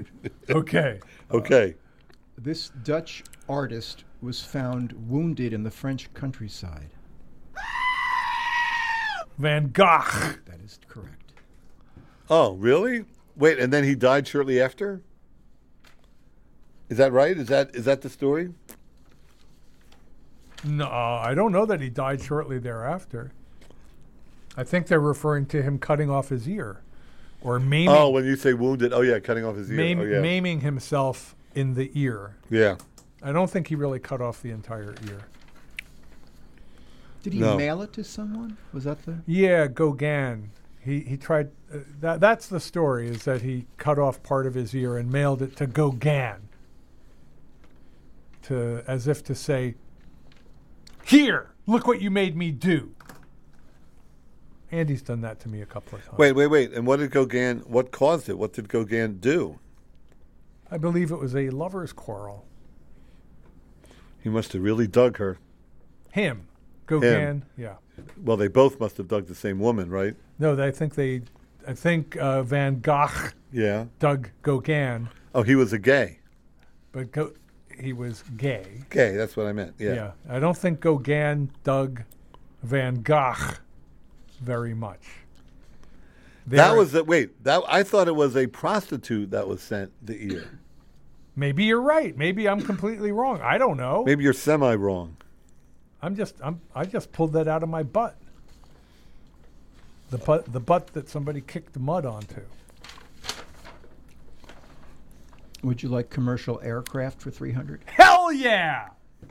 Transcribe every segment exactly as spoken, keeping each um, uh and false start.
hundred. Okay. Okay. Uh, this Dutch artist was found wounded in the French countryside. Van Gogh. That is correct. Oh, really? Wait, and then he died shortly after? Is that right? Is that is that the story? No, I don't know that he died shortly thereafter. I think they're referring to him cutting off his ear. Or maiming, Oh, when you say wounded, oh yeah, cutting off his ear. maim, oh, yeah. maiming himself in the ear. yeah. I don't think he really cut off the entire ear. Did he No. mail it to someone? Was that the? Yeah, Gauguin. He he tried. Uh, that that's the story. Is that he cut off part of his ear and mailed it to Gauguin. To as if to say, "Here, look what you made me do." Andy's done that to me a couple of times. Wait, wait, wait. And what did Gauguin, what caused it? What did Gauguin do? I believe it was a lover's quarrel. He must have really dug her. Him, Gauguin. Yeah. Well, they both must have dug the same woman, right? No, they, I think they. I think uh, Van Gogh Yeah. dug Gauguin, Oh, he was a gay. but Go- he was gay. Gay, that's what I meant. Yeah. Yeah. I don't think Gauguin dug Van Gogh very much. That There- was the, wait, that I thought it was a prostitute that was sent the ear. Maybe you're right. Maybe I'm completely wrong. I don't know. Maybe you're semi wrong. I'm just I'm I just pulled that out of my butt. The butt the butt that somebody kicked the mud onto. Would you like commercial aircraft for three hundred? Hell yeah!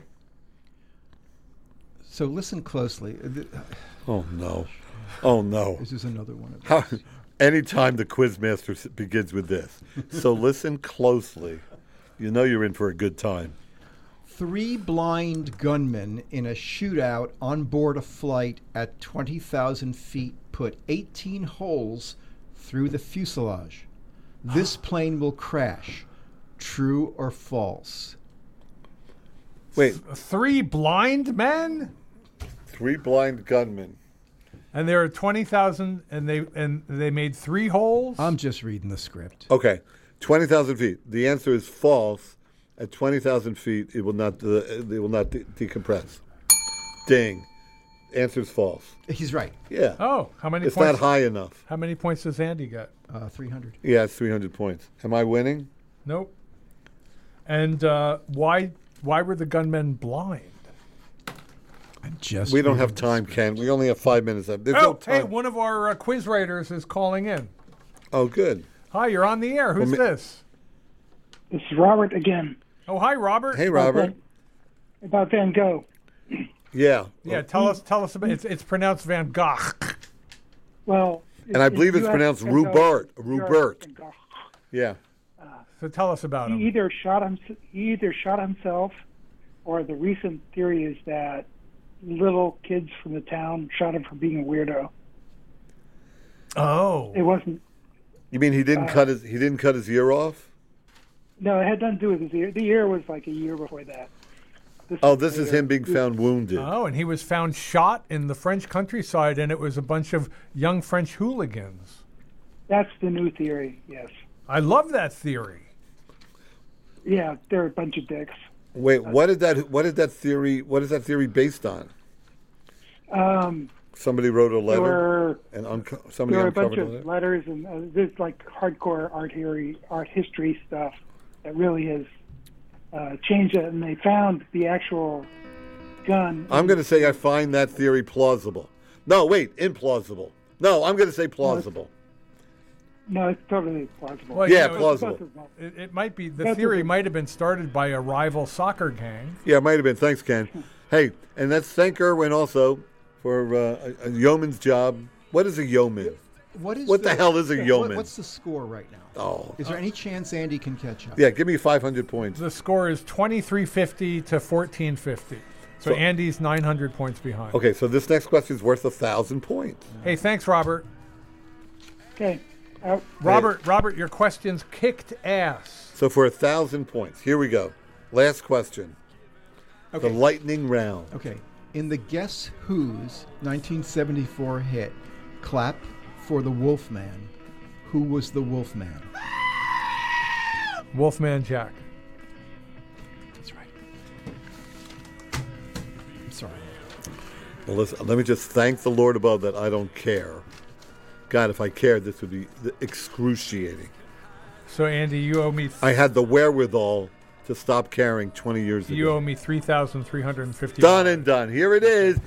So listen closely. Th- Oh no. Oh no. This is another one of How, those. anytime the quizmaster s- begins with this. So listen closely. You know you're in for a good time. Three blind gunmen in a shootout on board a flight at twenty thousand feet put eighteen holes through the fuselage. This plane will crash. True or false? Wait, Three blind men? three blind gunmen. And there are twenty thousand and they and they made three holes? I'm just reading the script. Okay, twenty thousand feet. The answer is false. At twenty thousand feet, it will not uh, it will not de- decompress. Ding. Answer is false. He's right. Yeah. Oh, how many It's points? not high enough. How many points does Andy get? Uh, three hundred. Yeah, it's three hundred points. Am I winning? Nope. And uh, why why were the gunmen blind? I'm just We don't reading have the time, script. Ken. We only have five minutes left. There's Oh, no time. hey, one of our uh, quiz writers is calling in. Oh, good. Hi, you're on the air. Who's Well, ma- this? This is Robert again. Oh, hi, Robert. Hey, Robert. About Van Gogh. Yeah. Yeah, tell us tell us about it's it's pronounced Van Gogh. Well, And I believe it's pronounced Rupert. Rupert. Yeah. So tell us about He him. either shot him. He either shot himself, or the recent theory is that little kids from the town shot him for being a weirdo. Oh. It wasn't. You mean he didn't Uh, cut his he didn't cut his ear off? No, it had nothing to do with his ear. The ear was like a year before that. This Oh, was this is later. him being found wounded. Oh, and he was found shot in the French countryside, and it was a bunch of young French hooligans. That's the new theory. Yes. I love that theory. Yeah, they're a bunch of dicks. Wait, what did that what did that theory what is that theory based on? Um, Somebody wrote a there letter were and unco- somebody there were a bunch uncovered a of letter? letters and uh, this like hardcore art theory, art history stuff that really has uh, changed it. And they found the actual gun. I'm going to say I find that theory plausible. No, wait, implausible. No, I'm going to say plausible. No, it's totally plausible. Well, Yeah, you know, plausible. It, it might be the That's theory okay. might have been started by a rival soccer gang. Yeah, it might have been. Thanks, Ken. Hey, and let's thank Irwin also for uh, a, a yeoman's job. What is a yeoman? What is What the hell is a what- yeoman? what's the score right now? Oh, Is there any chance Andy can catch up? yeah, give me five hundred points. The score is twenty-three fifty to fourteen fifty. So, So- Andy's nine hundred points behind. Okay, so this next question is worth a thousand points. Hey, thanks, Robert. Okay. Out. Robert, Robert, your questions kicked ass. So for a thousand points, here we go. Last question. Okay. The lightning round. Okay. In the Guess Who's nineteen seventy-four hit, Clap for the Wolfman, who was the Wolfman? Wolfman Jack. That's right. I'm sorry. Well, listen, let me just thank the Lord above that I don't care. God, if I cared, this would be excruciating. So, Andy, you owe me... Th- I had the wherewithal to stop caring twenty years you ago. owe me three thousand three hundred fifty Done dollars. and done. Here it is.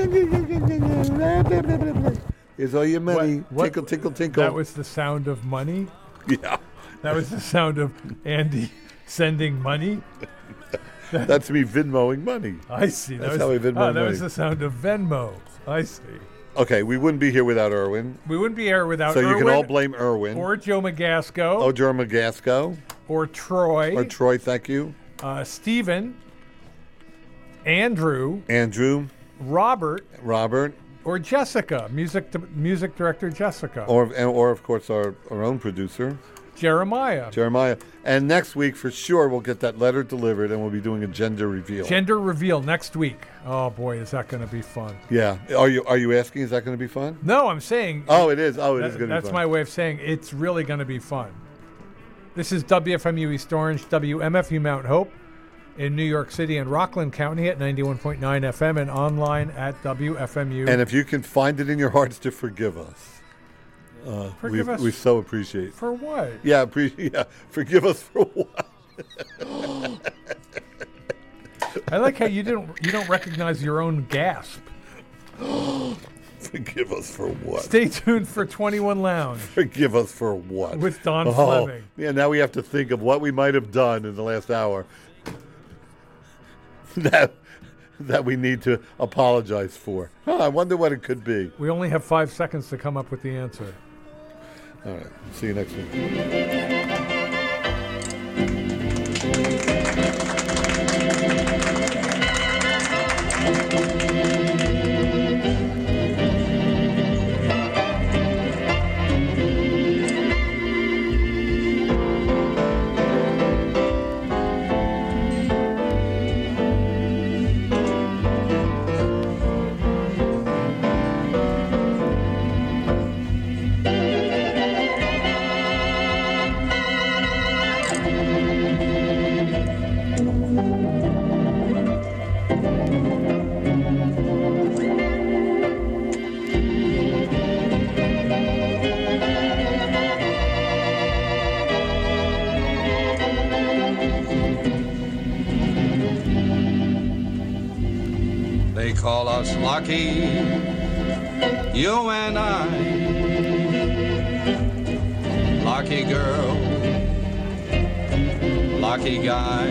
Here's all your money. What- what- tinkle, tinkle, tinkle. That was the sound of money? yeah. That was the sound of Andy sending money? That's me Venmoing money. I see. That That's was, how we Venmo oh, that money. was the sound of Venmo. I see. Okay, we wouldn't be here without Irwin. We wouldn't be here without So you Irwin can all blame Irwin. or Joe Magasco Oh, Joe Magasco. or Troy Or Troy, thank you. uh, Stephen, Andrew, Andrew, Robert, Robert, or Jessica, music di- music director Jessica, or, or of course, our, our own producer, Jeremiah. Jeremiah. And next week, for sure, we'll get that letter delivered and we'll be doing a gender reveal. Gender reveal next week. Oh boy, is that going to be fun? yeah. Are you are you asking, is that going to be fun? No, I'm saying. Oh, it is. Oh, it that- is going to be That's fun. my way of saying it's really going to be fun. This is W F M U East Orange, W M F U Mount Hope in New York City and Rockland County at ninety-one point nine F M and online at W F M U. And if you can find it in your hearts to forgive us, uh, Forgive we us we so appreciate. for what? Yeah, appreciate. Yeah, forgive us for what? I like how you didn't you don't recognize your own gasp. Forgive us for what? Stay tuned for twenty-one Lounge Forgive us for what? with Don Oh, Fleming. yeah, now we have to think of what we might have done in the last hour that that we need to apologize for. Huh, I wonder what it could be. We only have five seconds to come up with the answer. All right, see you next week. They call us lucky, you and I. Lucky girl, lucky guy.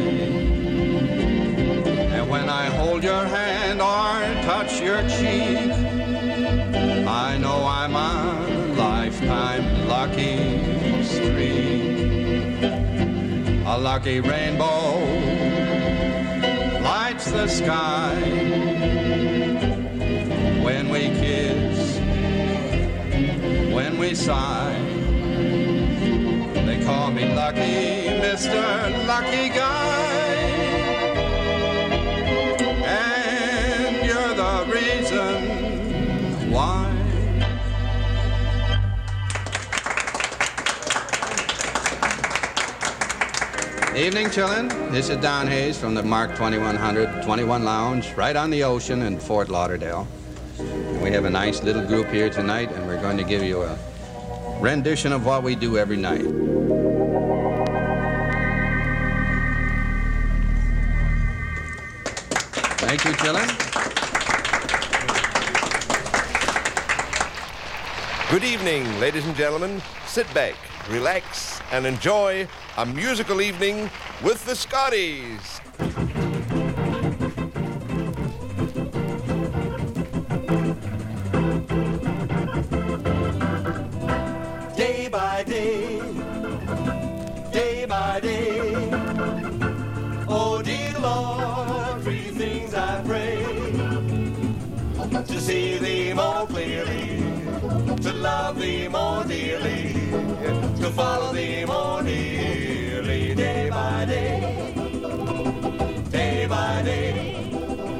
And when I hold your hand or touch your cheek, I know I'm a lifetime lucky streak. A lucky rainbow lights the sky when we kiss, when we sigh. They call me lucky, Mister Lucky Guy. And you're the reason why. Evening, chillin'. This is Don Hayes from the Mark twenty-one hundred twenty-one Lounge, right on the ocean in Fort Lauderdale. And we have a nice little group here tonight, and we're going to give you a rendition of what we do every night. Thank you, chillin'. Good evening, ladies and gentlemen. Sit back, relax, and enjoy a musical evening with the Scotties. Day by day, day by day, oh dear Lord, three things I pray: to see thee more clearly, to love thee more dearly, to follow thee more nearly. Day by day, day by day,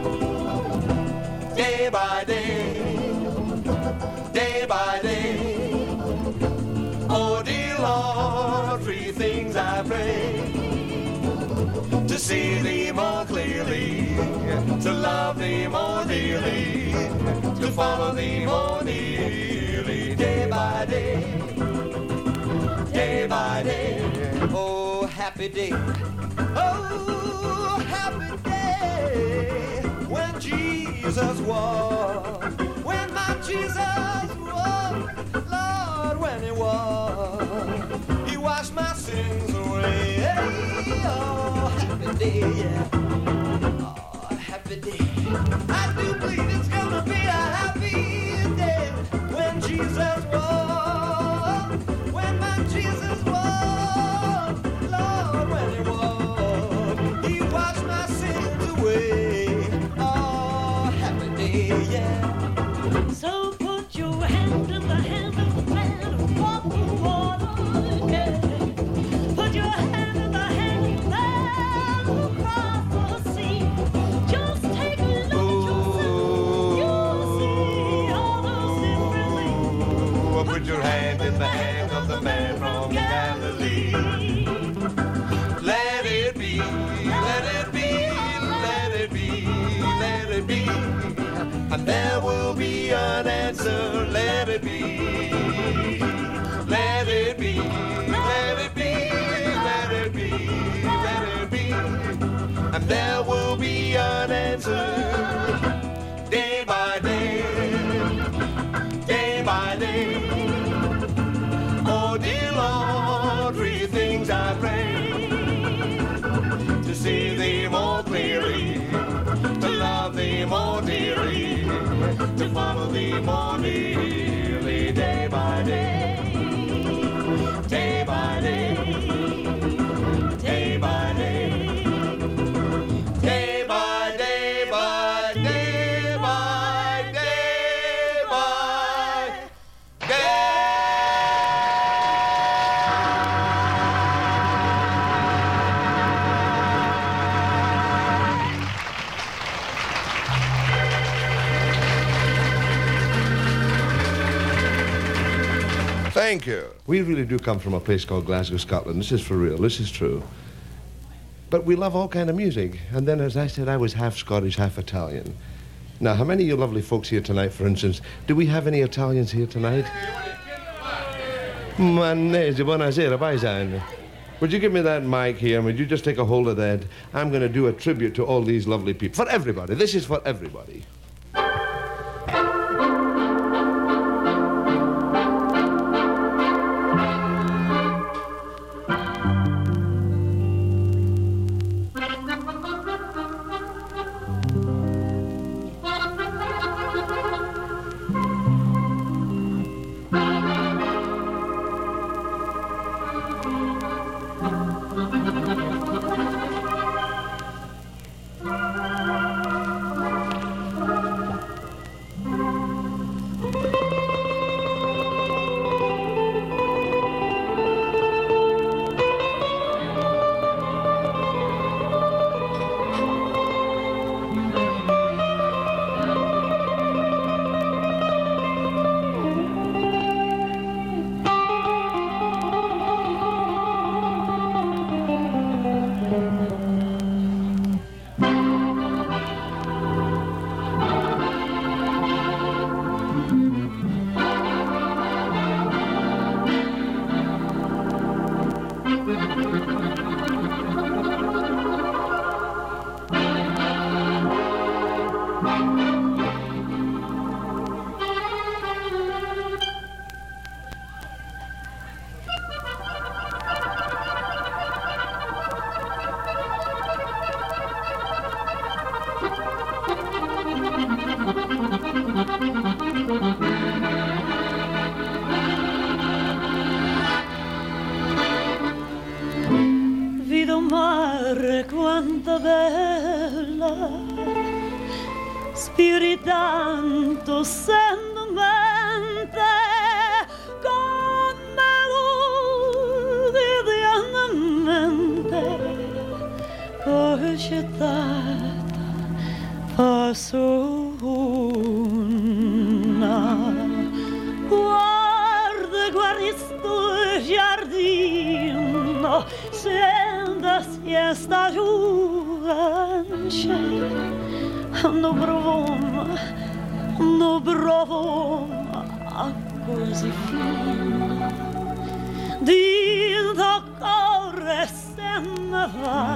day by day, day by day. Oh dear Lord, three things I pray: see thee more clearly, to love thee more dearly, to follow thee more nearly, day by day, day by day. Oh, happy day, oh, happy day, when Jesus walked, when my Jesus walked, Lord, when he walked, he washed my sins away. Oh, happy day, yeah. Oh, happy day. I do believe it's gonna be a happy day when Jesus walked, when my Jesus walked, Lord, when he walked, he washed my sins away. Oh, happy day, yeah. So put your hand in the hand of the man who walked the water, yeah. Put your hand in the hand of the man who crossed the sea. Just take a look at yourself, you'll see all those different things. Put your hand in the hand of the man from Galilee. Let it be, let it be, let it be, let it be. And there will be an answer, let it be. Let it be, let it be, let it be, let it be. And there will be an answer, day by day, day by day. Oh, dear Lord, three things I pray: to see thee more clearly, to love thee more dearly, to follow thee more nearly, day by day, day by day, day by day, day by day, by day by day by day. Thank you. We really do come from a place called Glasgow, Scotland. This is for real. This is true. But we love all kind of music. And then, as I said, I was half Scottish, half Italian. Now, how many of you lovely folks here tonight, for instance, do we have any Italians here tonight? Mannese, buonasera, paesano. Would you give me that mic here, and would you just take a hold of that? I'm going to do a tribute to all these lovely people. For everybody. This is for everybody. Vedo mare quanta bella, spiritanto sendo mente, come quotidianamente, poi cittata fassona. Guarda, guarda sto giardino, senta esta giovance non provo, non provo così fino di toccare se ne va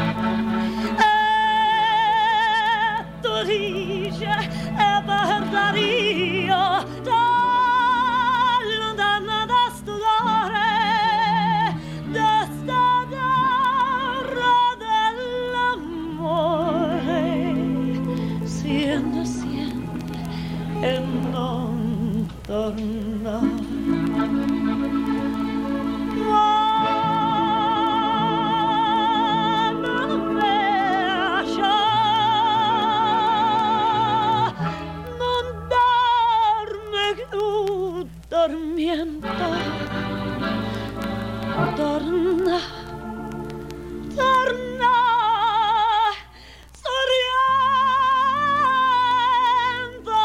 e tu dici e per Dario da lontana da studiare da sta terra dell'amore siente, siente e non torna. Dormienta, torna, torna, sorriendo,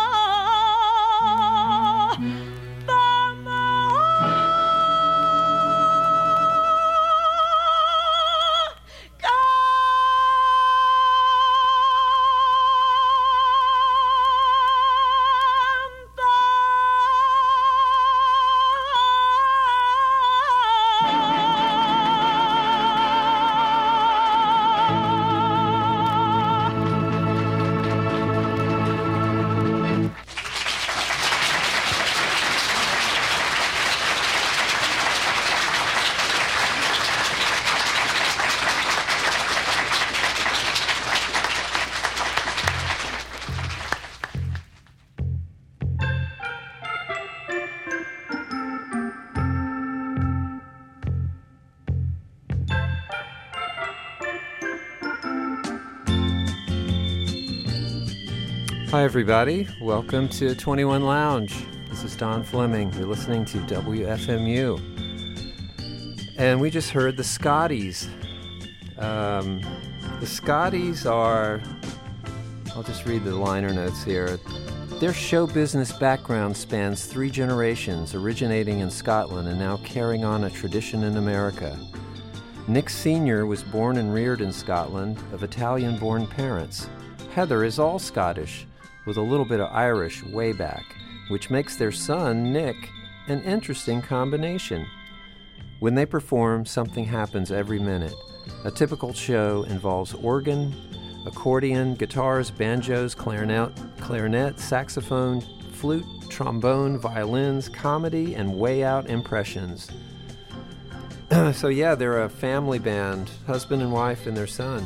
Hi, everybody. Welcome to twenty-one Lounge. This is Don Fleming. You're listening to W F M U. And we just heard the Scotties. Um, the Scotties are, I'll just read the liner notes here. Their show business background spans three generations, originating in Scotland and now carrying on a tradition in America. Nick Senior was born and reared in Scotland of Italian-born parents. Heather is all Scottish, with a little bit of Irish way back, which makes their son, Nick, an interesting combination. When they perform, something happens every minute. A typical show involves organ, accordion, guitars, banjos, clarinet, clarinet, saxophone, flute, trombone, violins, comedy, and way-out impressions. So yeah, they're a family band, husband and wife and their son.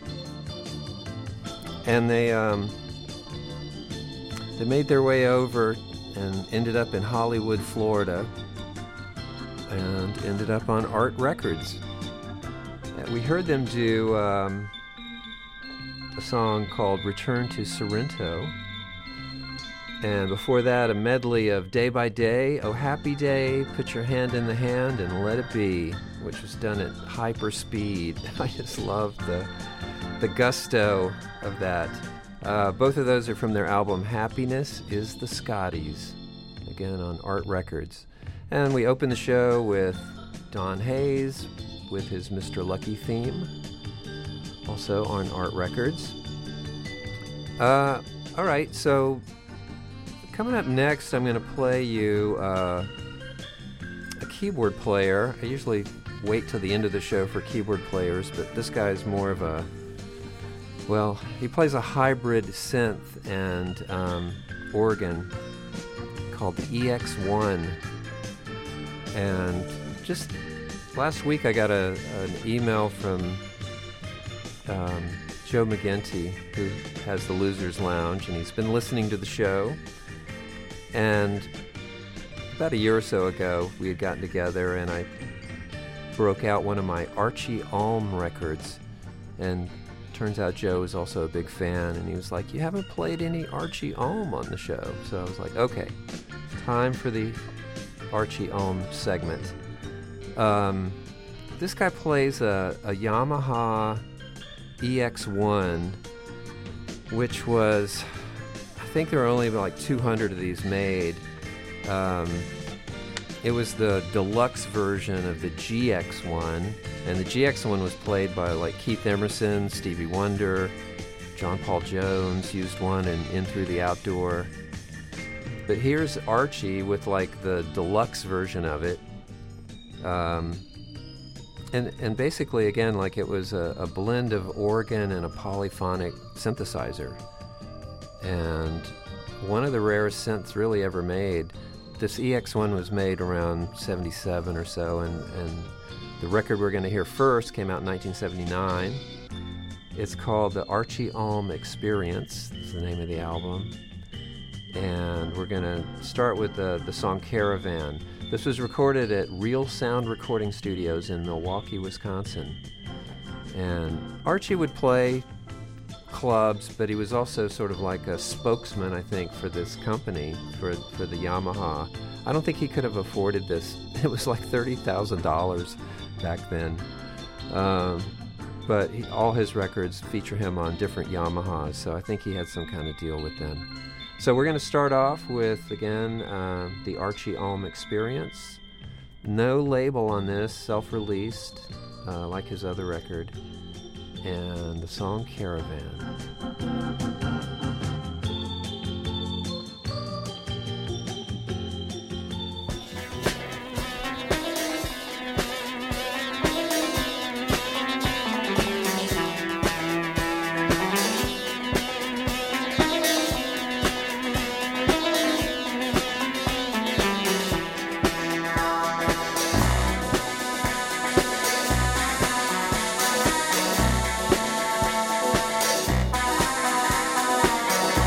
And they um, they made their way over and ended up in Hollywood, Florida, and ended up on Art Records. And we heard them do um, a song called Return to Sorrento. And before that, a medley of Day by Day, Oh Happy Day, Put Your Hand in the Hand and Let It Be, which was done at hyper speed. I just love the the gusto of that. Uh, both of those are from their album Happiness is the Scotties, again on Art Records. And we open the show with Don Hayes with his Mister Lucky theme, also on Art Records. Uh, all right, so coming up next, I'm going to play you uh, a keyboard player. I usually wait till the end of the show for keyboard players, but this guy's more of a, well, he plays a hybrid synth and um, organ called the E X one. And just last week I got a, an email from um, Joe McGinty, who has the Losers Lounge, and he's been listening to the show. And about a year or so ago, we had gotten together, and I broke out one of my Archie Alm records. And turns out Joe is also a big fan, and he was like, "You haven't played any Archie Alm on the show." So I was like, okay, time for the Archie Alm segment. Um, this guy plays a, a Yamaha E X one, which was, I think there were only about like two hundred of these made. Um, it was the deluxe version of the G X one, and the G X one was played by like Keith Emerson, Stevie Wonder, John Paul Jones used one in In Through the Outdoor. But here's Archie with like the deluxe version of it. Um, and, and basically, again, like it was a, a blend of organ and a polyphonic synthesizer. And one of the rarest synths really ever made. This E X one was made around seventy-seven or so, and, and the record we're going to hear first came out in nineteen seventy-nine. It's called the Archie Alm Experience. That's the name of the album. And we're going to start with the, the song Caravan. This was recorded at Real Sound Recording Studios in Milwaukee, Wisconsin. And Archie would play clubs, but he was also sort of like a spokesman, I think, for this company, for, for the Yamaha. I don't think he could have afforded this. It was like thirty thousand dollars back then. Um, but he, all his records feature him on different Yamahas, so I think he had some kind of deal with them. So we're going to start off with, again, uh, the Archie Alm Experience. No label on this, self-released, uh, like his other record. And the song Caravan. Caravan.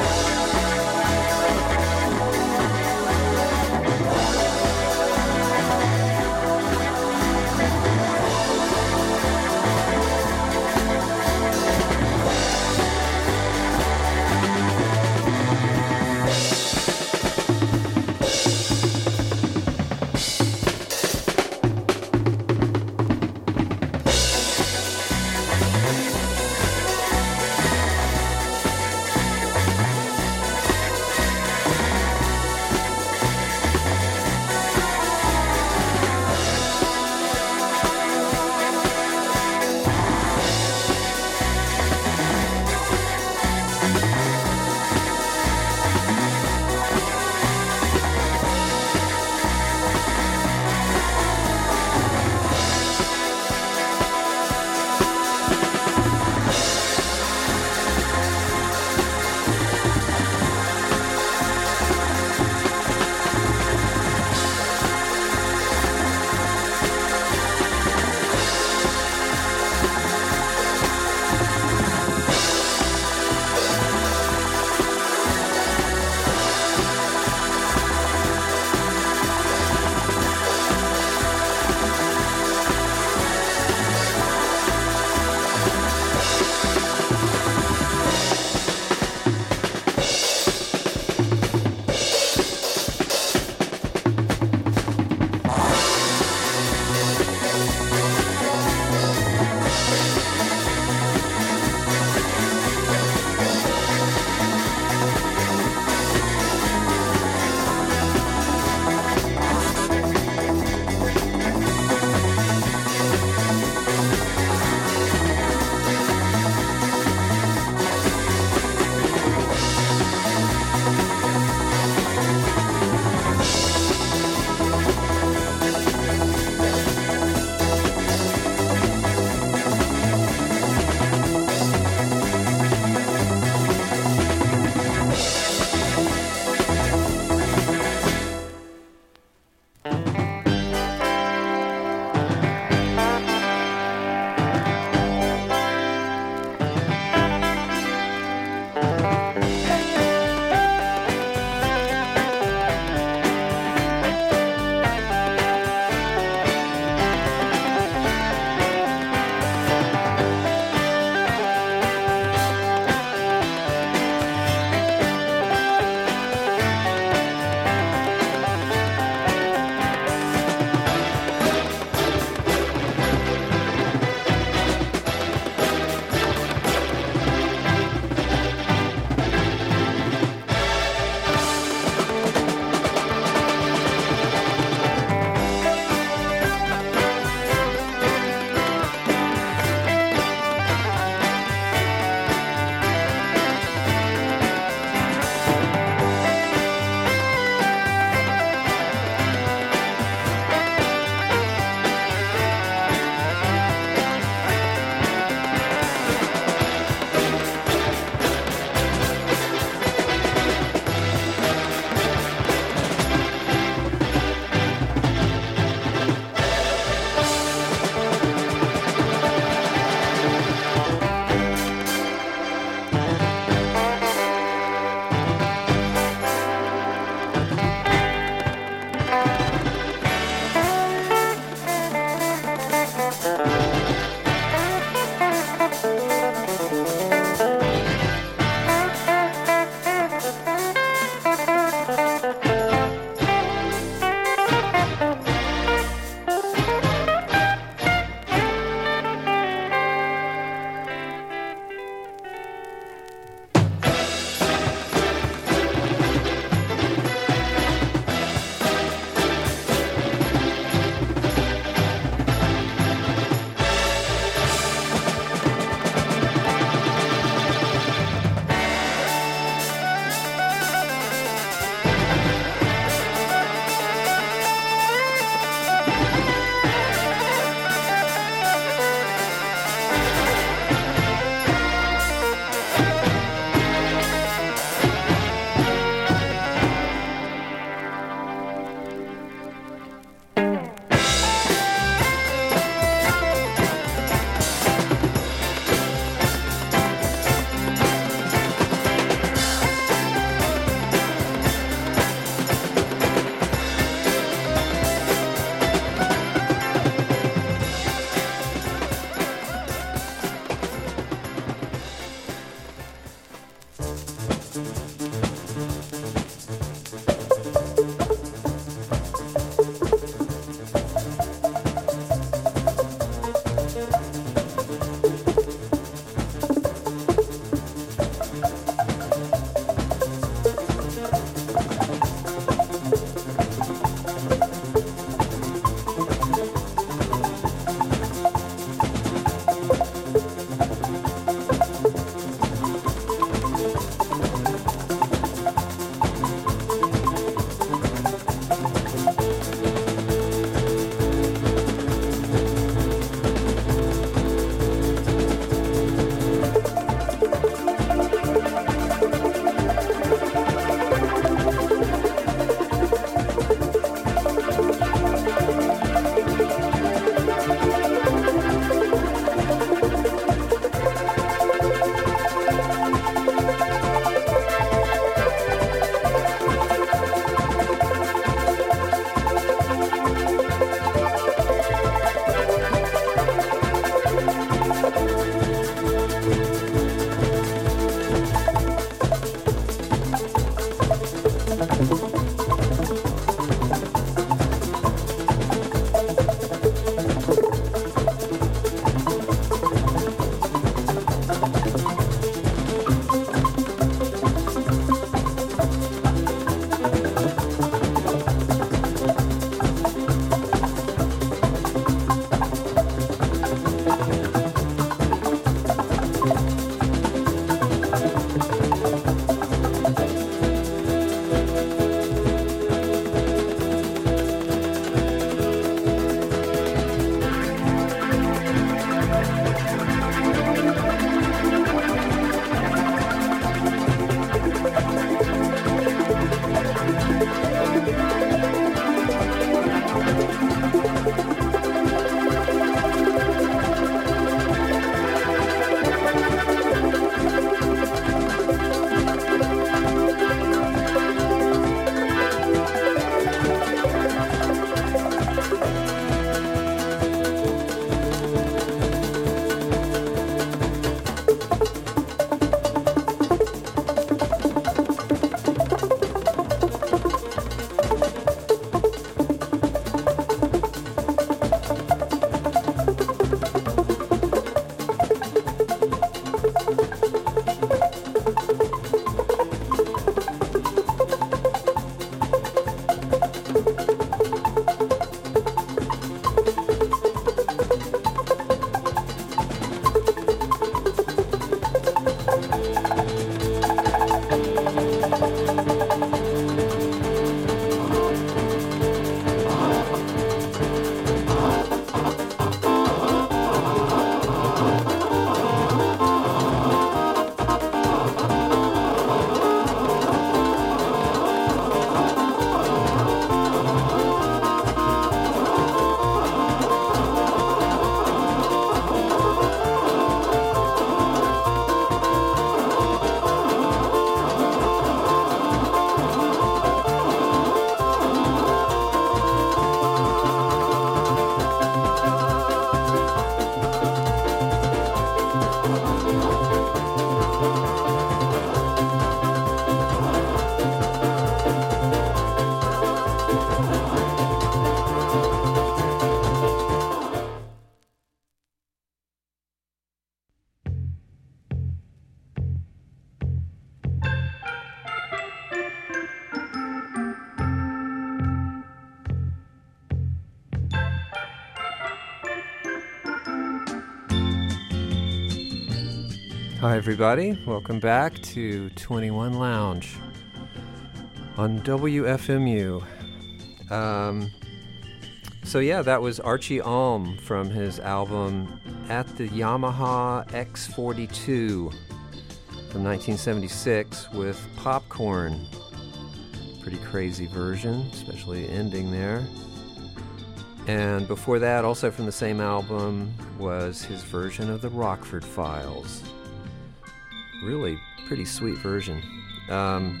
Hi, everybody. Welcome back to twenty-one Lounge on W F M U. Um, so, yeah, that was Archie Alm from his album At the Yamaha X forty-two from nineteen seventy-six with Popcorn. Pretty crazy version, especially the ending there. And before that, also from the same album, was his version of the Rockford Files. Really pretty sweet version. Um,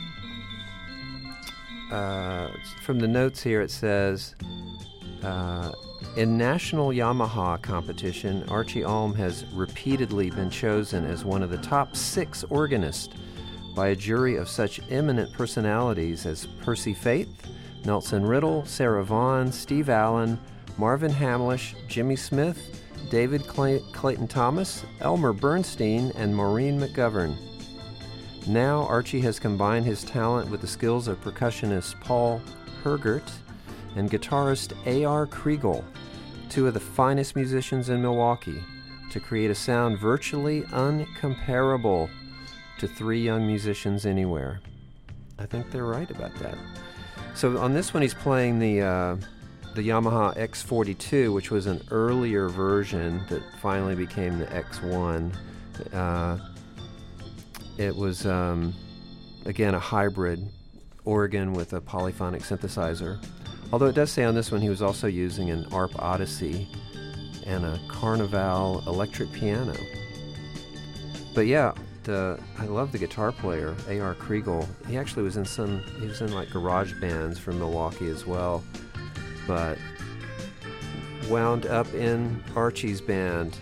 uh, from the notes here, it says, uh, in National Yamaha competition, Archie Alm has repeatedly been chosen as one of the top six organists by a jury of such eminent personalities as Percy Faith, Nelson Riddle, Sarah Vaughan, Steve Allen, Marvin Hamlish, Jimmy Smith, David Clay- Clayton Thomas, Elmer Bernstein, and Maureen McGovern. Now, Archie has combined his talent with the skills of percussionist Paul Hergert and guitarist A R Kriegel, two of the finest musicians in Milwaukee, to create a sound virtually uncomparable to three young musicians anywhere. I think they're right about that. So on this one, he's playing the uh, the Yamaha X forty-two, which was an earlier version that finally became the X one. Uh, it was, um, again, a hybrid organ with a polyphonic synthesizer. Although it does say on this one he was also using an A R P Odyssey and a Carnival electric piano. But yeah, the I love the guitar player, A R Kriegel. He actually was in some, he was in like garage bands from Milwaukee as well. But wound up in Archie's band.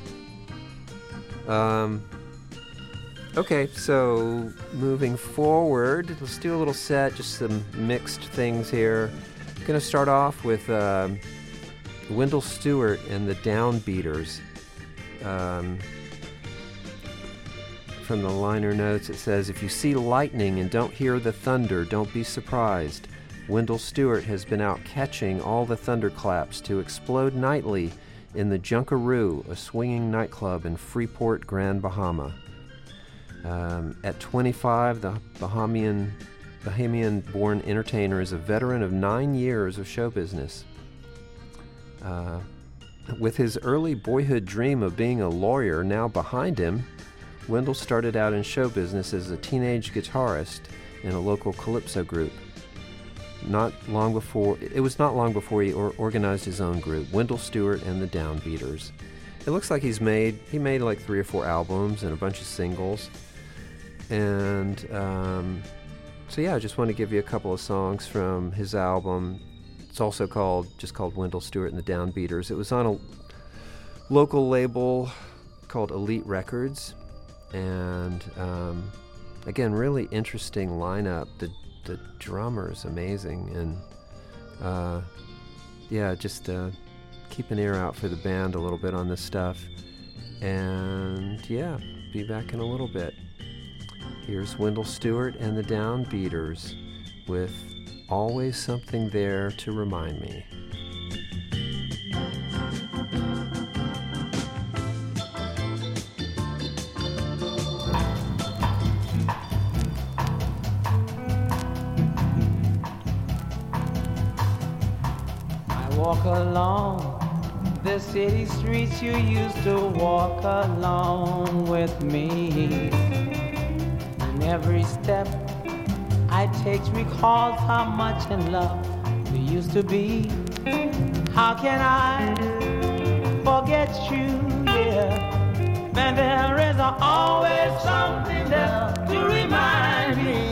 Um, okay, so moving forward, let's do a little set, just some mixed things here. Going to start off with uh, Wendell Stewart and the Downbeaters. Um, from the liner notes, it says, if you see lightning and don't hear the thunder, don't be surprised. Wendell Stewart has been out catching all the thunderclaps to explode nightly in the Junkaroo, a swinging nightclub in Freeport, Grand Bahama. Um, at twenty-five, the Bahamian, Bahamian-born entertainer is a veteran of nine years of show business. Uh, with his early boyhood dream of being a lawyer now behind him, Wendell started out in show business as a teenage guitarist in a local calypso group. Not long before, it was not long before he or, organized his own group, Wendell Stewart and the Downbeaters. It looks like he's made, he made like three or four albums and a bunch of singles. And um, so yeah, I just want to give you a couple of songs from his album. It's also called, just called Wendell Stewart and the Downbeaters. It was on a local label called Elite Records. And um, again, really interesting lineup. The The drummer is amazing, and uh, yeah, just uh, keep an ear out for the band a little bit on this stuff. And yeah, be back in a little bit. Here's Wendell Stewart and the Downbeaters with Always Something There to Remind Me. Walk along the city streets you used to walk along with me. And every step I take recalls how much in love we used to be. How can I forget you, yeah? And there is always something there to remind me.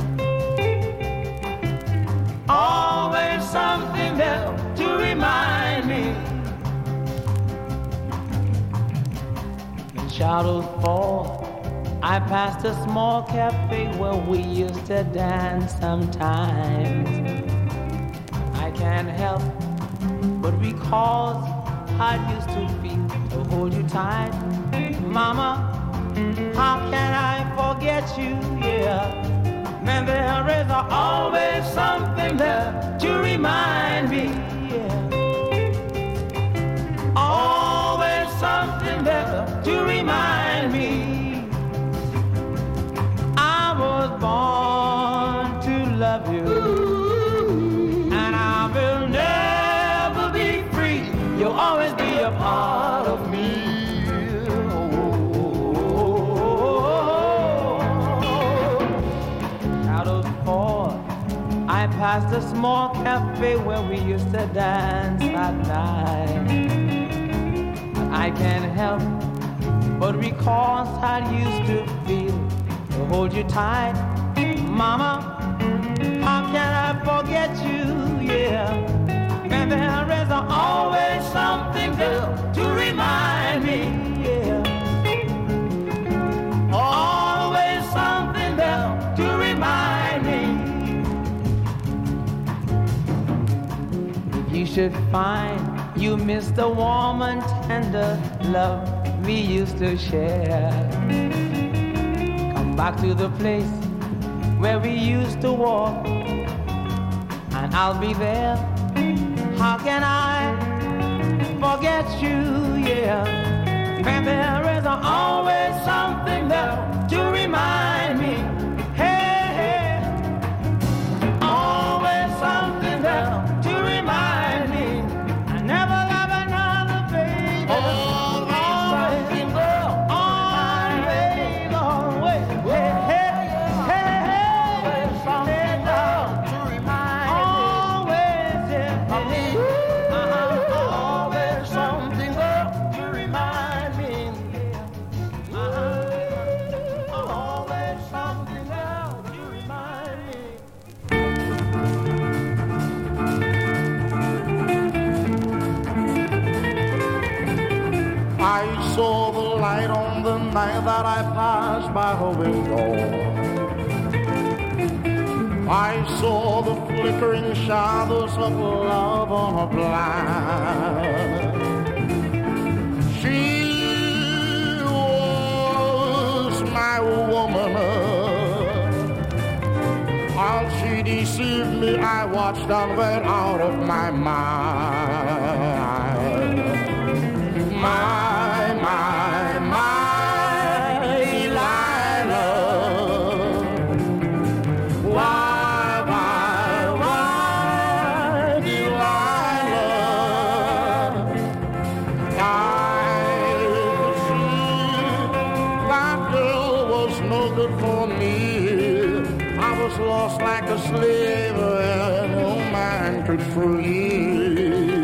Always something there to remind me. When shadows fall, I passed a small cafe where we used to dance sometimes. I can't help but recall how it used to feel to hold you tight. Mama, how can I forget you, yeah? And there is always something there to remind me, yeah. Always something there to remind me. love you. And I will never be free. You'll always be a part of me. Shadows fall. I passed a small cafe where we used to dance at night. I can't help but recall how it used to feel to hold you tight. Mama, how can I forget you, yeah? And there is always something there to remind me, yeah. Always something there to remind me. If you should find you miss the warm and tender love we used to share, come back to the place where we used to walk, and I'll be there. How can I forget you, yeah? And there is always something there to remind me. Hey, hey. Always something there to remind me. I never love another baby. Oh, something there. Always, always. Hey, hey. I saw the light on the night that I passed by her window. I saw the flickering shadows of love on her blind. She was my woman. While she deceived me, I watched and went out of my mind. My, my, my Delilah. Why, why, why Delilah? I could see that girl was no good for me. I was lost like a slave and no man could free.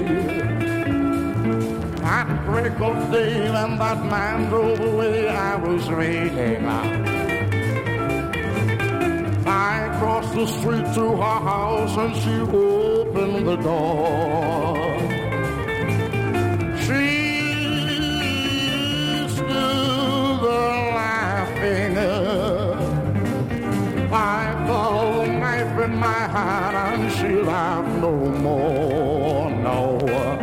At break of day when that man drove away, I was waiting. I crossed the street to her house and she opened the door. She stood there laughing. I felt a knife in my hand and she laughed no more, no.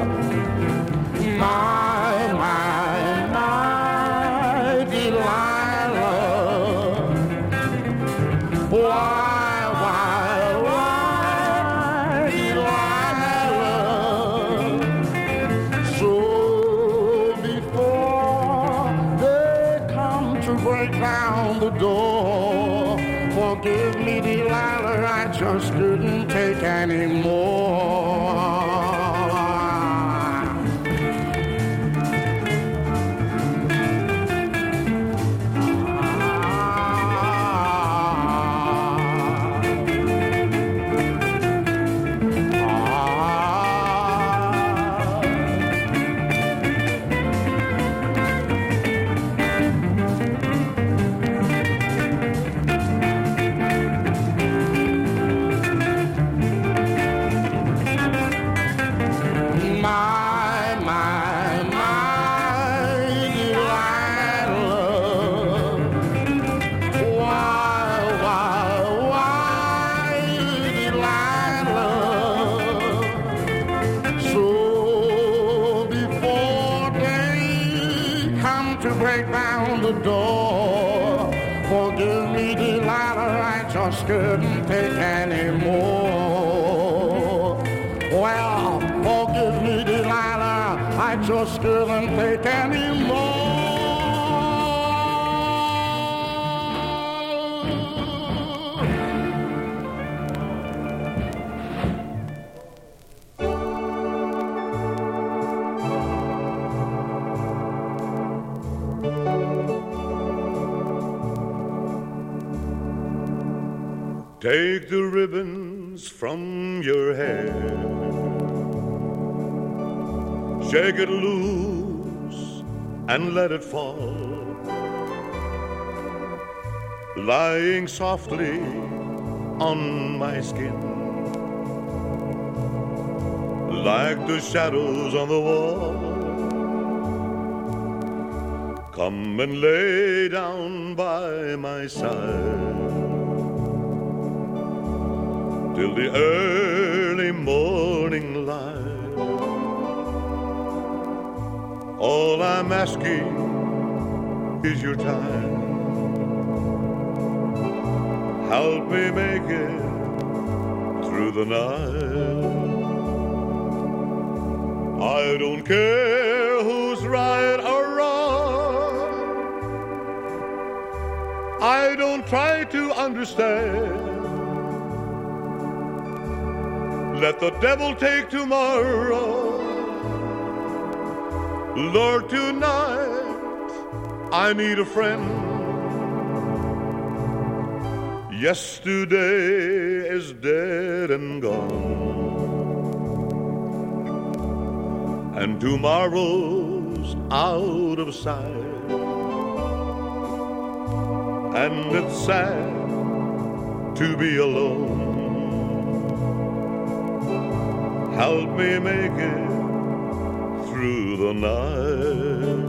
My, my, my Delilah. Why, why, why Delilah? So before they come to break down the door, forgive me, Delilah, I just couldn't take any more. Couldn't take any more. Well, forgive me, Delilah, I just couldn't take any more. Take the ribbons from your hair, shake it loose and let it fall, lying softly on my skin, like the shadows on the wall. Come and lay down by my side till the early morning light. All I'm asking is your time. Help me make it through the night. I don't care who's right or wrong. I don't try to understand. Let the devil take tomorrow. Lord, tonight I need a friend. Yesterday is dead and gone, and tomorrow's out of sight. And it's sad to be alone. Help me make it through the night.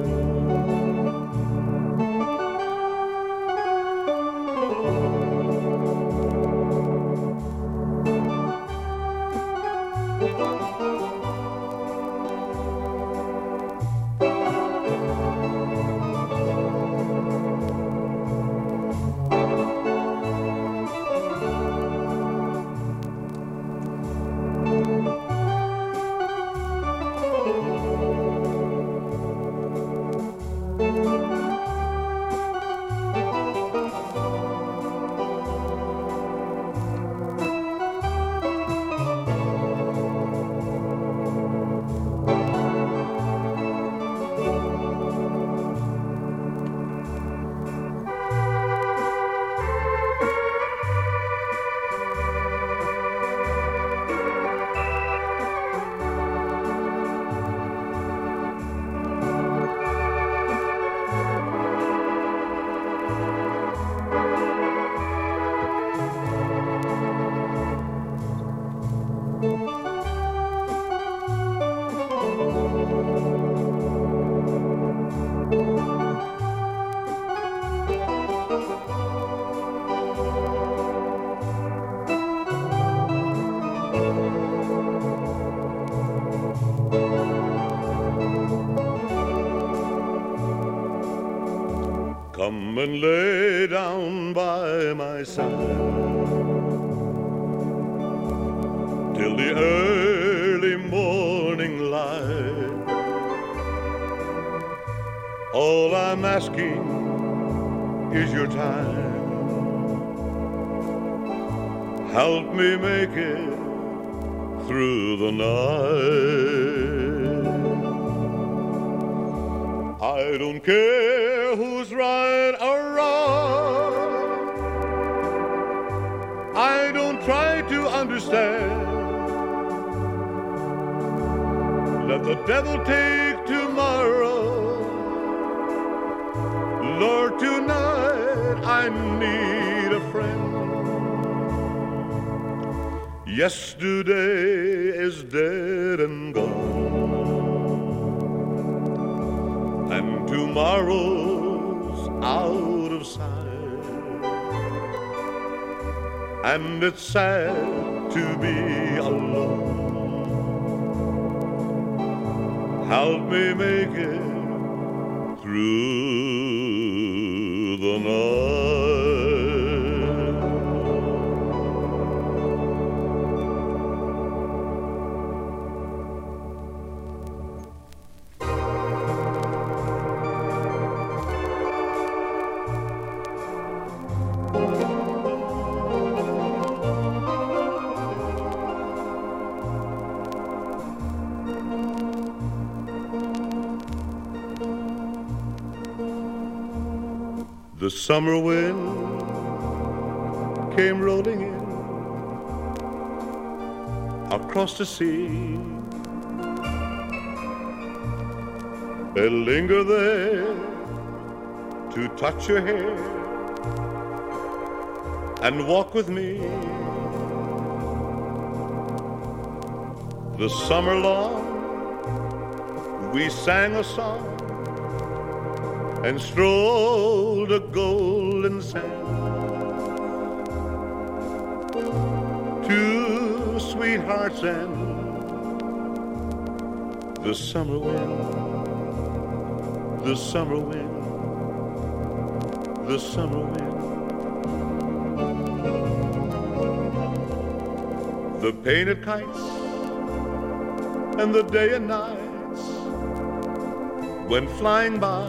Come and lay down by my side till the early morning light. All I'm asking is your time. Help me make it through the night. I don't care who's right or wrong. I don't try to understand. Let the devil take tomorrow. Lord, tonight I need a friend. Yesterday is dead and gone, and tomorrow's out of sight. And it's sad to be alone. Help me make it through the night. The summer wind came rolling in across the sea. They linger there to touch your hair and walk with me. The summer long we sang a song and strolled a golden sand. Two sweethearts and the summer wind, the summer wind, the summer wind. The painted kites and the day and nights went flying by.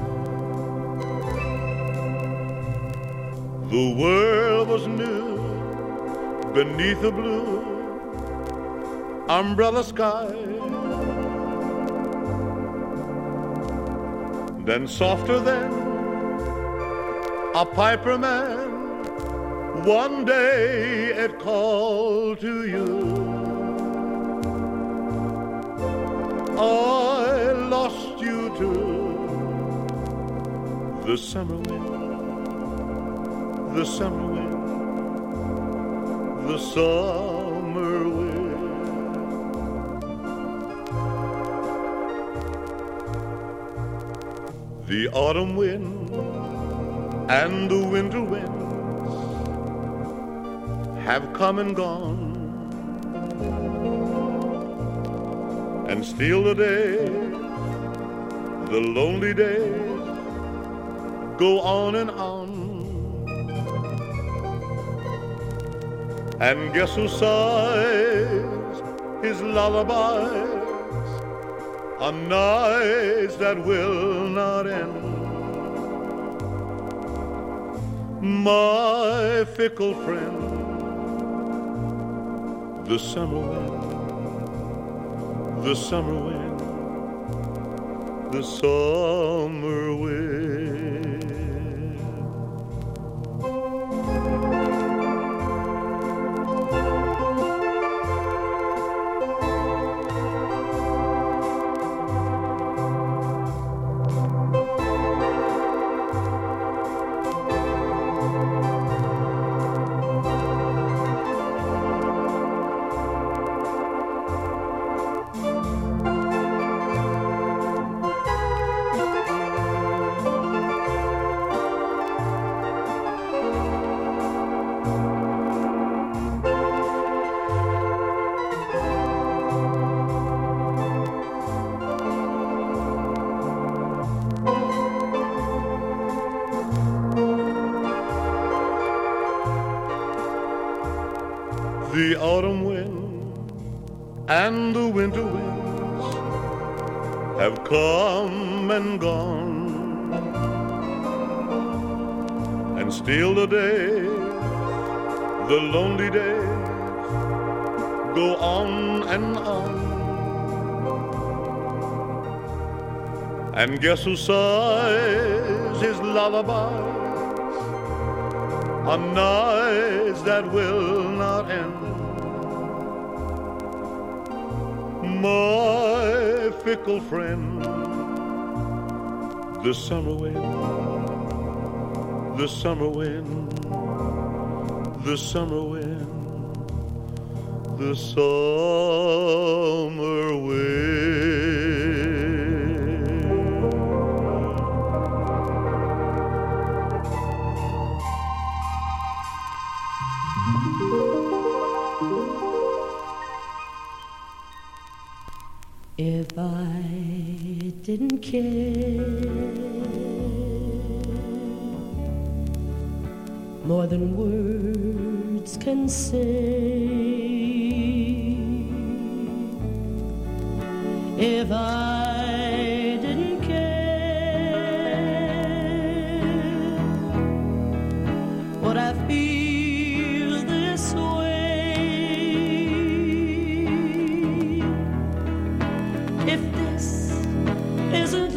The world was new beneath a blue umbrella sky. Then softer than a piper man, one day it called to you. I lost you to the summer wind, the summer wind, the summer wind. The autumn wind and the winter winds have come and gone, and still the days, the lonely days, go on and on. And guess who sighs his lullabies on nights that will not end? My fickle friend, the summer wind, the summer wind, the summer wind. The autumn wind and the winter winds have come and gone, and still the days, the lonely days, go on and on. And guess who sighs his lullabies on nights that will not end? My fickle friend, the summer wind, the summer wind, the summer wind, the summer wind. If I didn't care more than words can say, if I didn't care, would I feel this way? If this isn't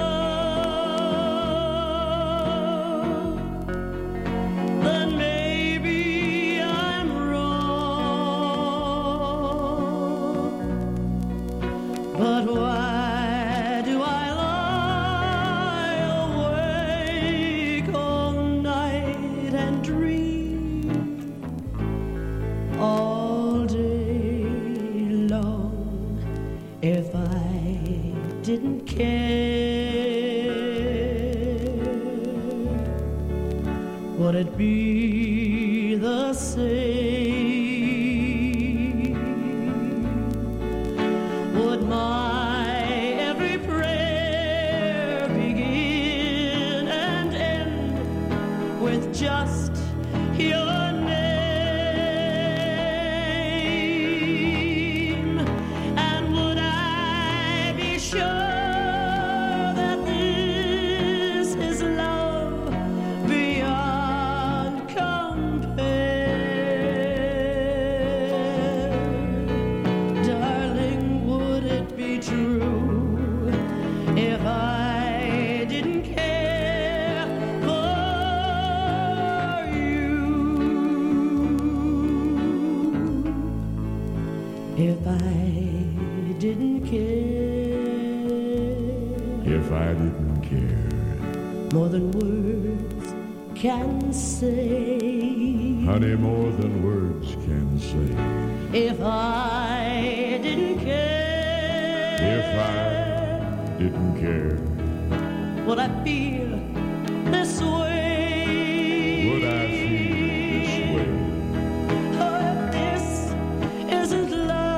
love, then maybe I'm wrong. But why do I lie awake all night and dream all day long? If I didn't care, would it be the same? Would my every prayer begin and end with just your name? And would I be sure that this is love beyond compare? Darling, would it be true if I didn't care for you? If I didn't care, If I didn't care, more than words can say. honey, more than words can say. If I didn't care, If I didn't care, would I feel this way? would I feel this way? Oh, if this isn't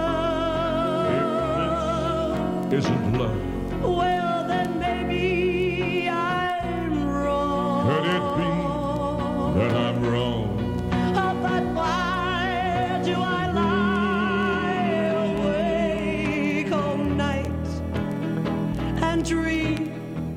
love, Isn't love? well then maybe I'm wrong. Could it be that I'm wrong? Oh, but why do I lie awake all night and dream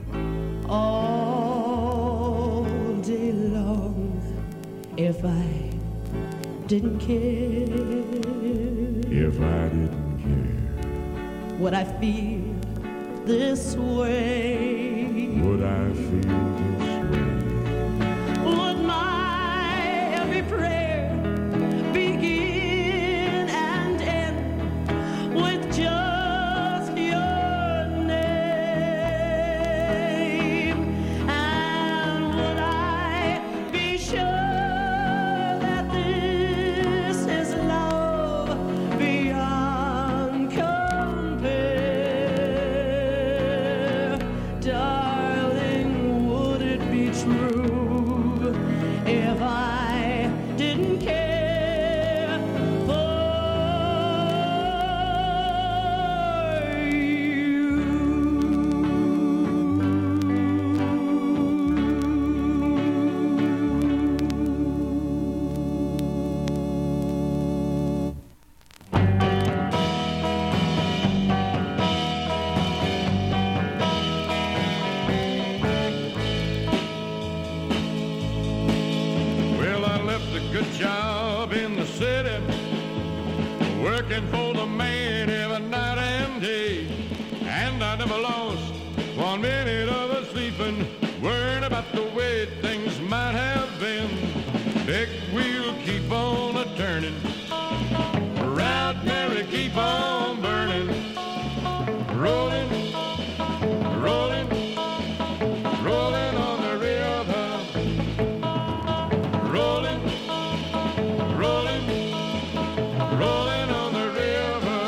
all day long? If I didn't care, If I didn't care, would I feel this way? would I feel this way? Would my every prayer begin and end with just your name? And would I be sure that this is love beyond compare? Darling, would it be true if I didn't care for Well, I left a good job in the city, working for the man every night and day. And I never lost one minute of a sleeping, worrying about the way things might have been. Big wheel keep on a turning, Proud Mary keep on burning, rolling, rolling, rolling on the river. Rolling, rolling, rolling on the river.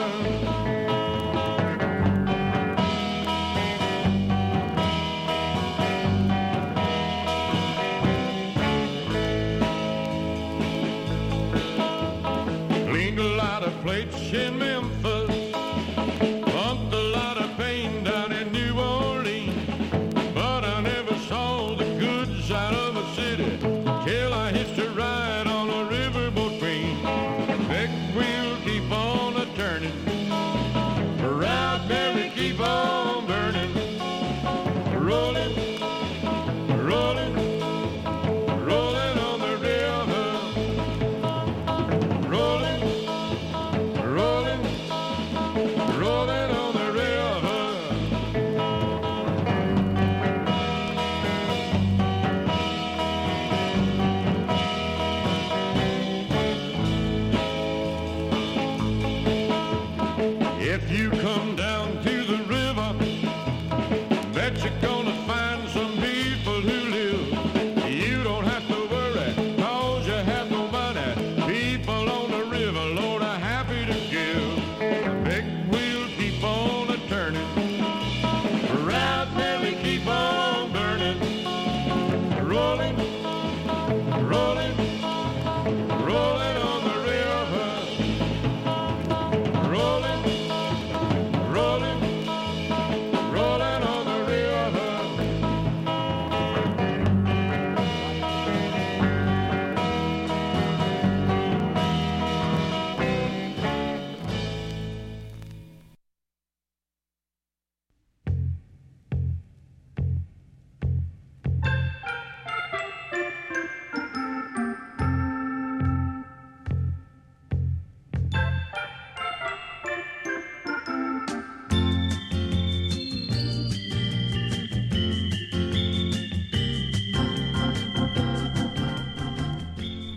Cleaned a lot of plates in Memphis, pumped a lot of pain down in New Orleans, but I never saw the good side of a city till I hitched a ride on a riverboat train. Big wheel keep on a turning, Proud Mary keep on burning, rolling, rolling, rolling on the river, rolling, rolling,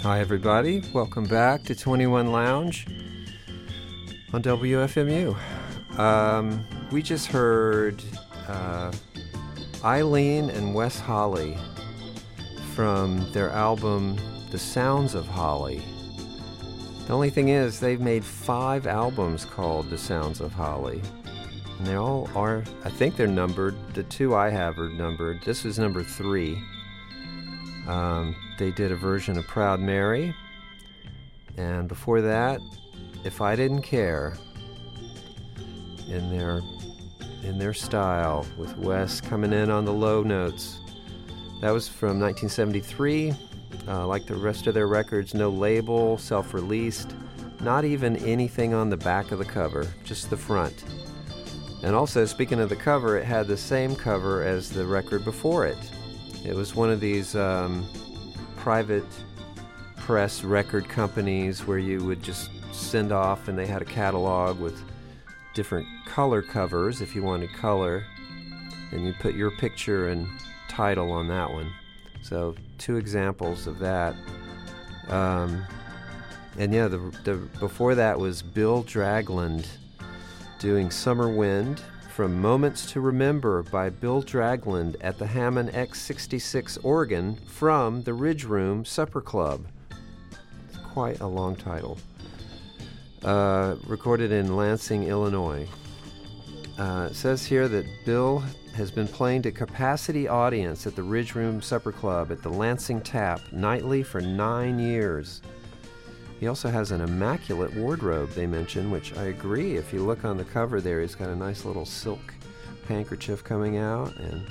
Hi, everybody. Welcome back to twenty-one Lounge on W F M U. Um, we just heard uh, Eileen and Wes Holly from their album The Sounds of Holly. The only thing is, they've made five albums called The Sounds of Holly. And they all are, I think they're numbered. The two I have are numbered. This is number three. Um, they did a version of Proud Mary. And before that, If I Didn't Care, in their, in their style, with Wes coming in on the low notes. That was from nineteen seventy-three. Uh, like the rest of their records, no label, self-released, not even anything on the back of the cover, just the front. And also, speaking of the cover, it had the same cover as the record before it. It was one of these um, private press record companies where you would just send off and they had a catalog with different color covers if you wanted color, and you put your picture and title on that one. So two examples of that. Um, and yeah, the, the before that was Bill Dragland doing Summer Wind from Moments to Remember by Bill Dragland at the Hammond X sixty-six organ from the Ridge Room Supper Club. It's quite a long title. Uh, recorded in Lansing, Illinois. Uh, it says here that Bill has been playing to capacity audience at the Ridge Room Supper Club at the Lansing Tap nightly for nine years. He also has an immaculate wardrobe, they mention, which I agree. If you look on the cover there, he's got a nice little silk handkerchief coming out, and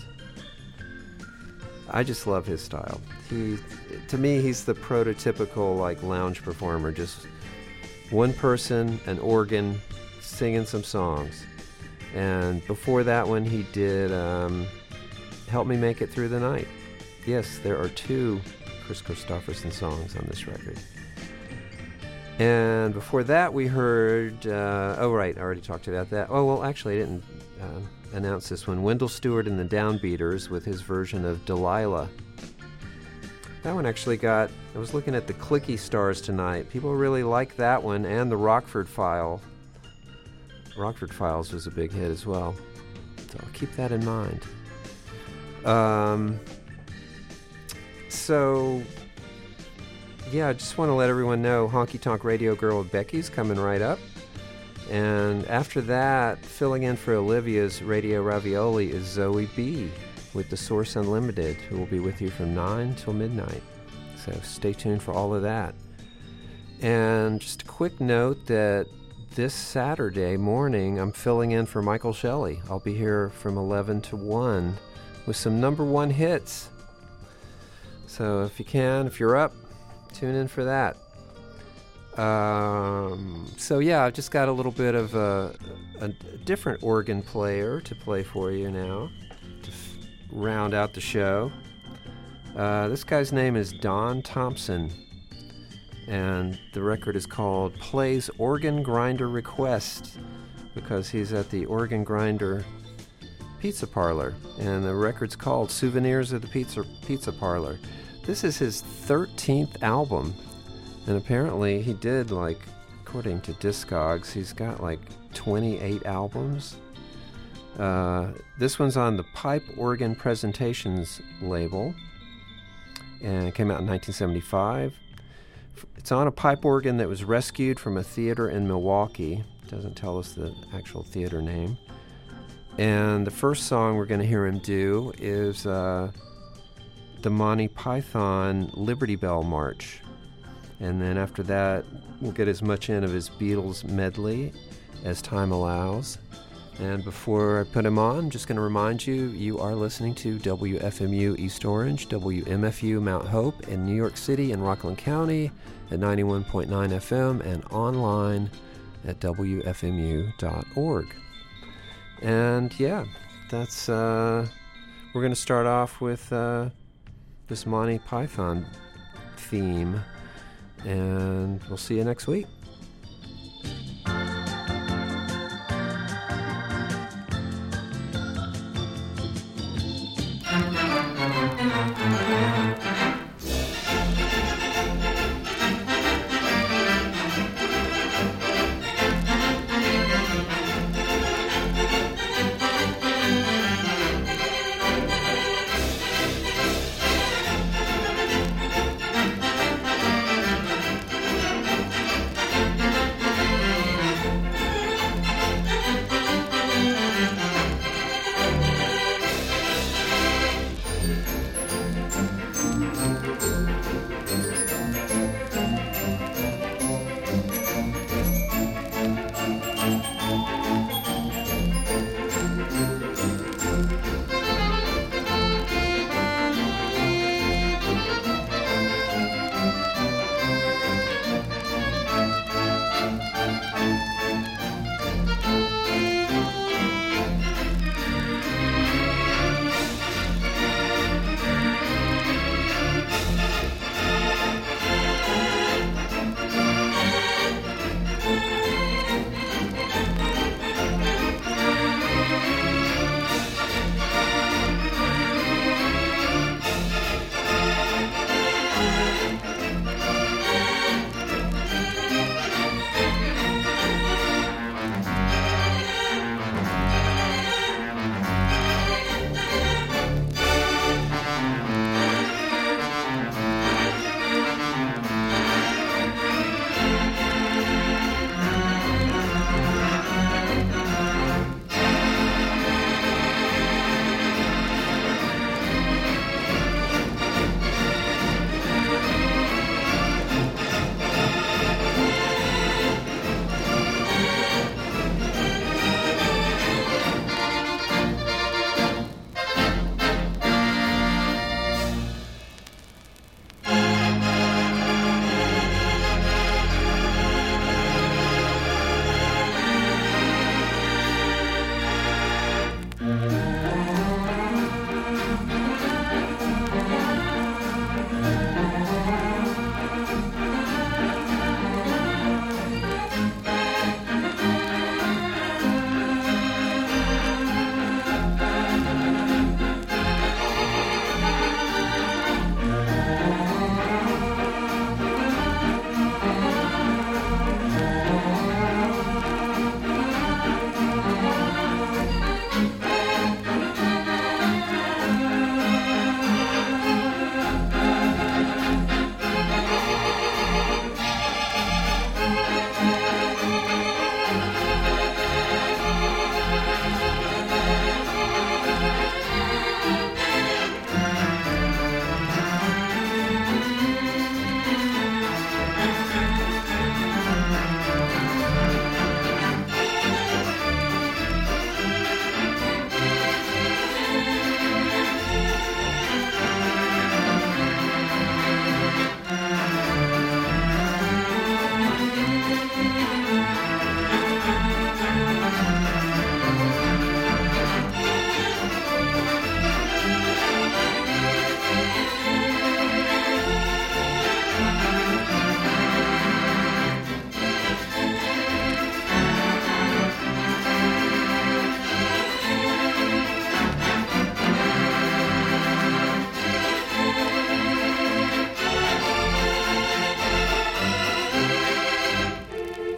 I just love his style. He, to me, he's the prototypical like lounge performer, just one person, an organ, singing some songs. And before that one, he did um, Help Me Make It Through the Night. Yes, there are two Chris Christopherson songs on this record. And before that, we heard, uh, oh, right, I already talked about that. Oh, well, actually, I didn't uh, announce this one. Wendell Stewart and the Downbeaters with his version of Delilah. That one actually got, I was looking at the Clicky Stars tonight. People really like that one, and the Rockford File. Rockford Files was a big hit as well. So I'll keep that in mind. Um, so... Yeah, I just want to let everyone know Honky Tonk Radio Girl with Becky's coming right up. And after that, filling in for Olivia's Radio Ravioli is Zoe B. with The Source Unlimited, who will be with you from nine till midnight. So stay tuned for all of that. And just a quick note that this Saturday morning, I'm filling in for Michael Shelley. I'll be here from eleven to one with some number one hits. So if you can, if you're up, tune in for that. Um, so yeah, I've just got a little bit of a, a, a different organ player to play for you now to f- round out the show. Uh, this guy's name is Don Thompson, and the record is called Plays Organ Grinder Request, because he's at the Organ Grinder Pizza Parlor, and the record's called Souvenirs of the Pizza Pizza Parlor. This is his thirteenth album, and apparently he did, like, according to Discogs, he's got like twenty-eight albums. Uh, this one's on the Pipe Organ Presentations label, and it came out in nineteen seventy-five. It's on a pipe organ that was rescued from a theater in Milwaukee. It doesn't tell us the actual theater name. And the first song we're going to hear him do is... Uh, the Monty Python Liberty Bell March. And then after that, we'll get as much in of his Beatles medley as time allows. And before I put him on, I'm just going to remind you, you are listening to W F M U East Orange, W M F U Mount Hope in New York City and Rockland County at ninety-one point nine F M and online at W F M U dot org. And yeah, that's, uh, we're going to start off with, uh, this Monty Python theme, and we'll see you next week.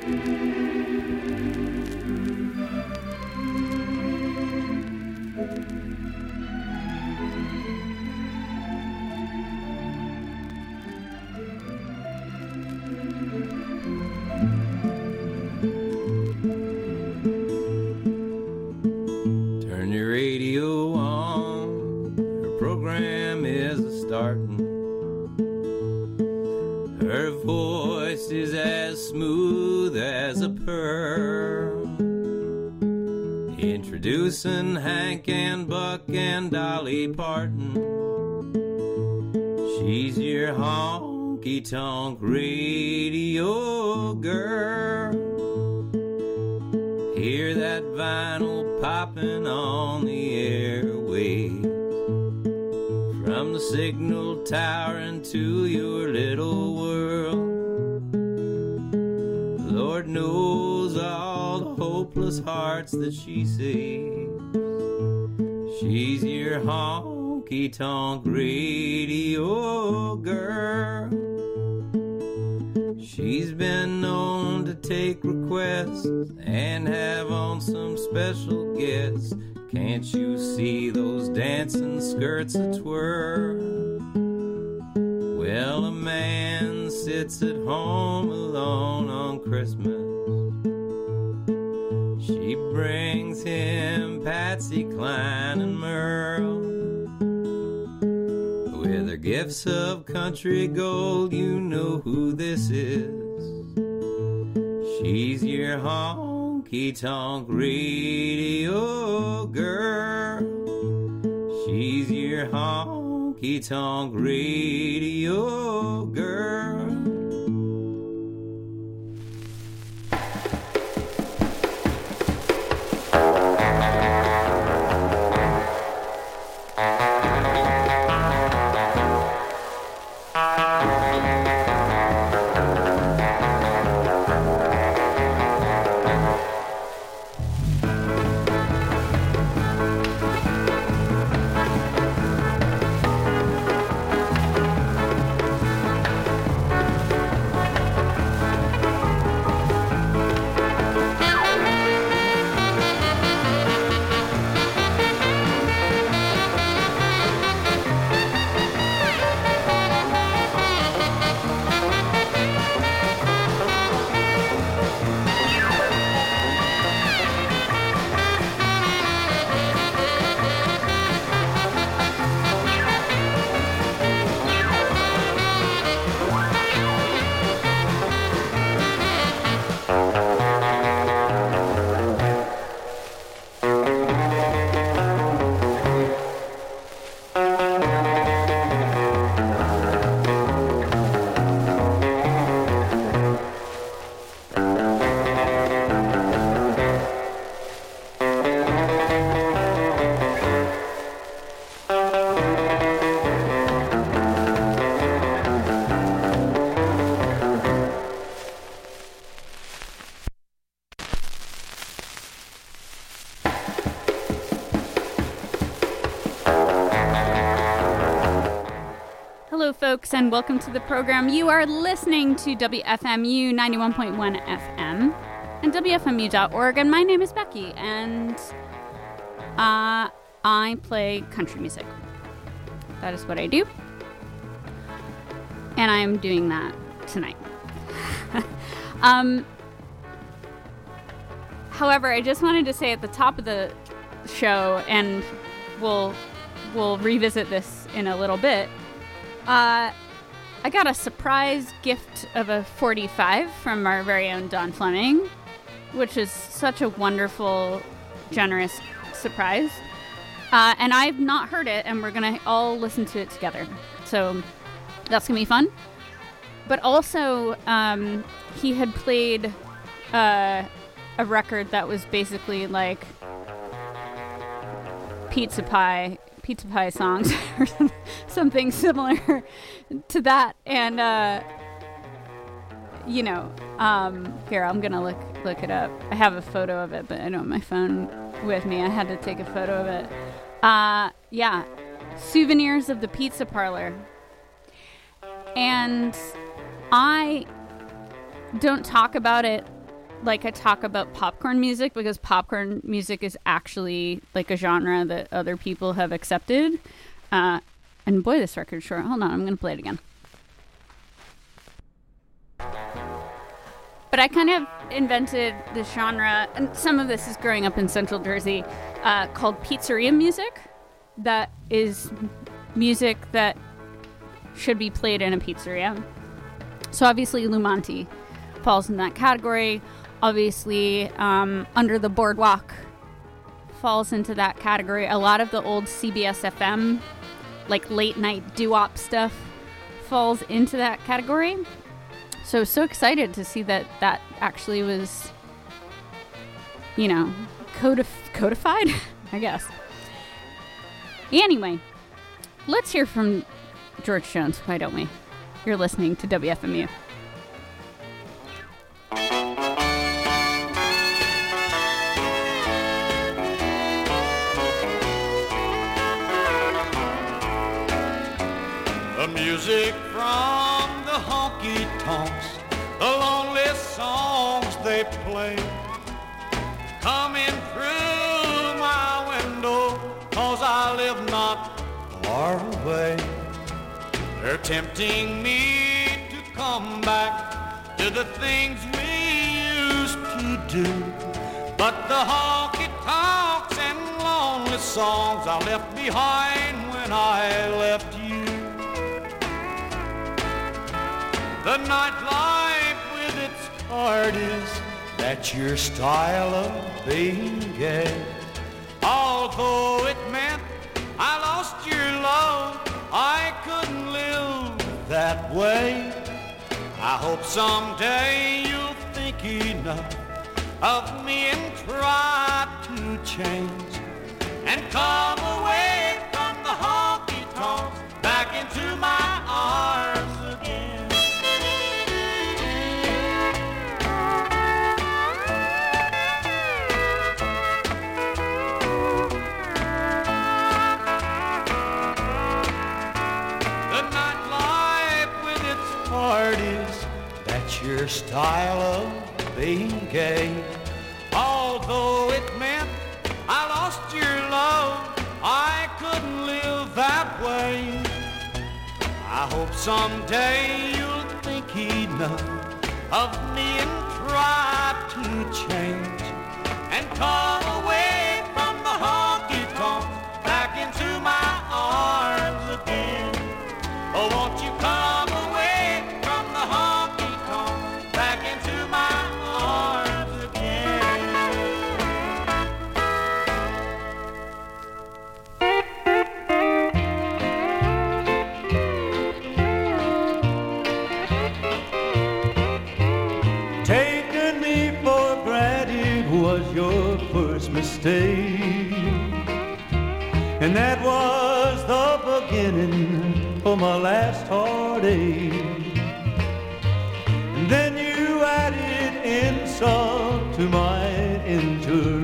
Turn your radio on, her program is a starting. Her voice is as smooth as a pearl. Introducing Hank and Buck and Dolly Parton. She's your honky-tonk radio girl. Hear that vinyl popping on the airwaves. From the signal tower into your little world. Lord knows all the hopeless hearts that she saves. She's your honky-tonk radio girl. She's been known to take requests and have on some special guests. Can't you see those dancing skirts a twirl? Well, a man sits at home alone on Christmas. She brings him Patsy Cline and Merle. With her gifts of country gold, you know who this is. She's your honky-tonk radio girl. She's your honky-tonk radio girl. Hello, folks, and welcome to the program. You are listening to W F M U ninety-one point one F M and W F M U dot org, and my name is Becky, and uh, I play country music. That is what I do, and I am doing that tonight. um, however, I just wanted to say at the top of the show, and we'll we'll revisit this in a little bit. Uh, I got a surprise gift of a forty-five from our very own Don Fleming, which is such a wonderful, generous surprise. Uh, and I've not heard it, and we're going to all listen to it together. So that's going to be fun. But also, um, he had played uh, a record that was basically like pizza pie pizza pie songs or something similar to that. And, uh, you know, um, here, I'm going to look look it up. I have a photo of it, but I don't have my phone with me. I had to take a photo of it. Uh, yeah. Souvenirs of the Pizza Parlor. And I don't talk about it like I talk about popcorn music because popcorn music is actually like a genre that other people have accepted. Uh, and boy, this record's short. Hold on, I'm going to play it again. But I kind of invented this genre, and some of this is growing up in Central Jersey, uh, called pizzeria music. That is music that should be played in a pizzeria. So obviously Lou Monte falls in that category. Obviously um, Under the Boardwalk falls into that category. A lot of the old C B S F M, like late night doo-wop stuff, falls into that category. So so excited to see that that actually was, you know, codif- codified, I guess. Anyway, let's hear from George Jones, why don't we? You're listening to W F M U. The music from the honky-tonks, the lonely songs they play, coming through my window, 'cause I live not far away. They're tempting me to come back to the things we used to do, but the honky-tonks and lonely songs I left behind when I left you. The nightlife with its parties, that's your style of being gay. Although it meant I lost your love, I couldn't live that way. I hope someday you'll think enough of me and try to change and come away from the honky-tonks back into my arms again. Parties, that's your style of being gay. Although it meant I lost your love, I couldn't live that way. I hope someday you'll think enough of me and try to change and come away from the honky-tonk back into my arms again. Oh, won't you come away from the honky-tonk back into my arms again? Taking me for granted was your first mistake, and that was the beginning for my last heartache. And then you added insult to my injury.